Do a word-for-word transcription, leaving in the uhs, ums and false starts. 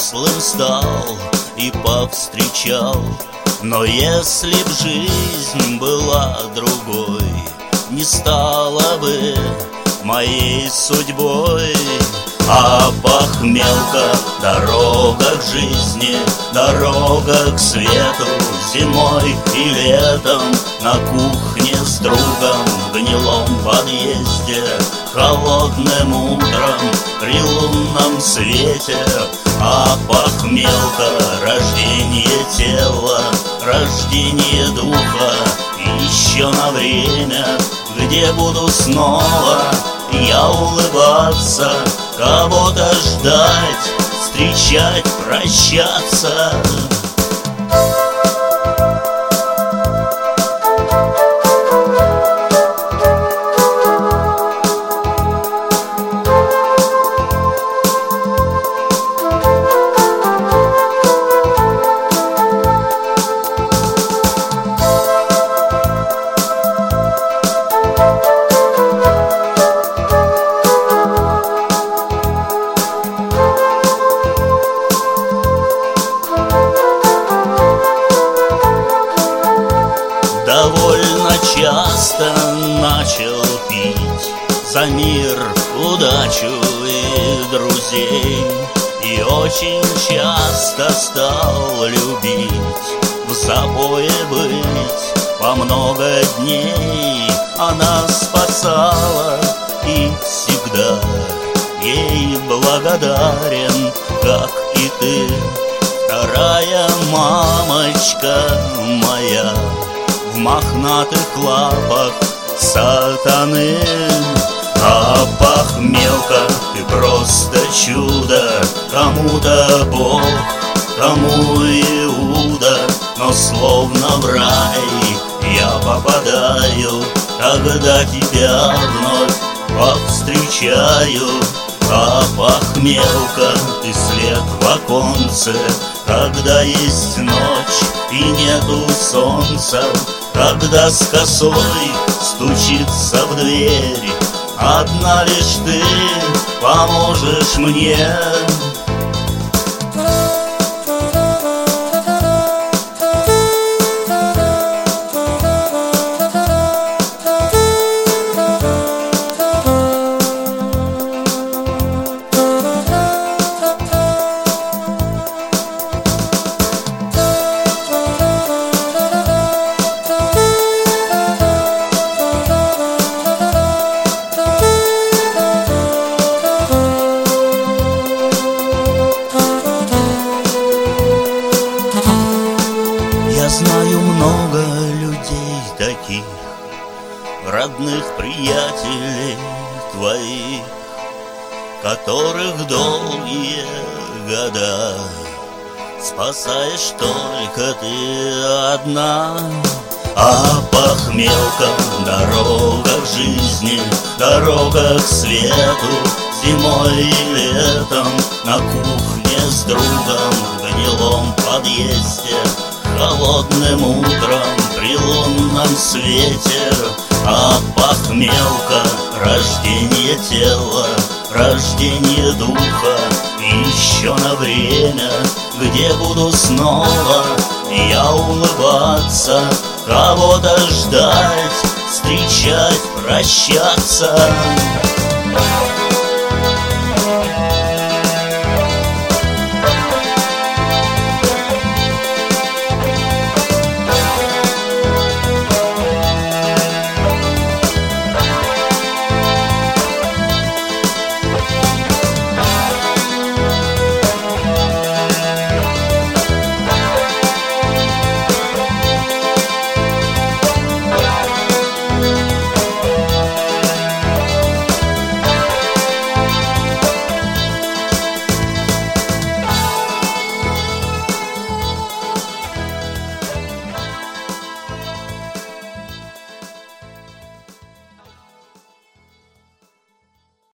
взрослым стал и повстречал. Но если б жизнь была другой, не стала бы моей судьбой. А похмелка — дорога к жизни, дорога к свету. Зимой и летом на кухне с другом в гнилом подъезде, холодным утром при лунном свете. А похмелка — рождение тела, рождение духа. Еще на время, где буду снова я улыбаться, кого-то ждать, встречать, прощаться. Довольно часто начал пить за мир, удачу и друзей. И очень часто стал любить, в запое быть по много дней. Она спасала и всегда ей благодарен, как и ты, вторая мамочка моя. В мохнатых лапах сатаны. А похмелка — ты просто чудо, кому-то Бог, кому Иуда. Но словно в рай я попадаю, когда тебя вновь повстречаю. А похмелка — ты свет в оконце, когда есть ночь и нету солнца. Когда с косой стучится в дверь, одна лишь ты поможешь мне. Я знаю много людей таких, родных приятелей твоих, которых долгие года спасаешь только ты одна. А похмелка — дорога к жизни, дорога к свету. Зимой и летом на кухне с другом в гнилом подъезде, холодным утром при лунном свете. А похмелка — рождение тела, рождение духа. Еще на время, где буду снова я улыбаться, кого-то ждать, встречать, прощаться.